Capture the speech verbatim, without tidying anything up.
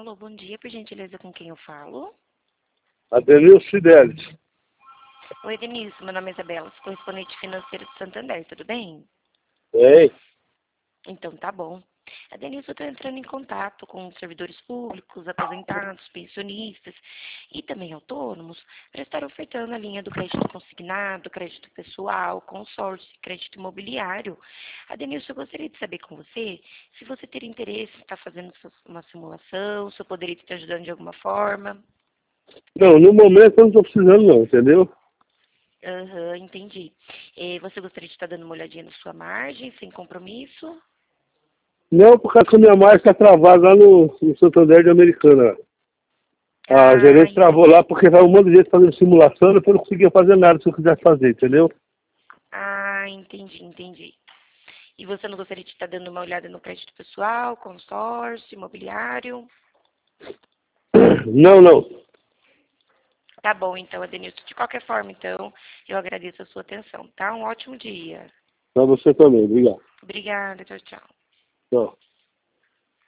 Alô, bom dia, por gentileza, com quem eu falo? Adenilson Fidelis. Oi, Denilson, meu nome é Isabela, sou correspondente financeira do Santander, tudo bem? Ei, Então tá bom. A Denilson está entrando em contato com servidores públicos, aposentados, pensionistas e também autônomos para estar ofertando a linha do crédito consignado, crédito pessoal, consórcio e crédito imobiliário. A Denilson, eu gostaria de saber com você se você teria interesse em estar fazendo uma simulação, se eu poderia te ajudando de alguma forma. não, no momento eu não estou precisando não, entendeu? Aham, entendi. Eh, você gostaria de estar dando uma olhadinha na sua margem, sem compromisso? Não, por causa que a minha marca está travada lá no, no Santander de Americana. A Ah, gerente travou entendi. lá porque vai um monte de gente fazendo simulação e depois não conseguia fazer nada se eu quisesse fazer, entendeu? Ah, entendi, entendi. E você não gostaria de estar dando uma olhada no crédito pessoal, consórcio, imobiliário? Não, não. Tá bom, então, Adenilson. De qualquer forma, então, eu agradeço a sua atenção, tá? Um ótimo dia. Para você também, obrigado. Obrigada, tchau, tchau. Tchau.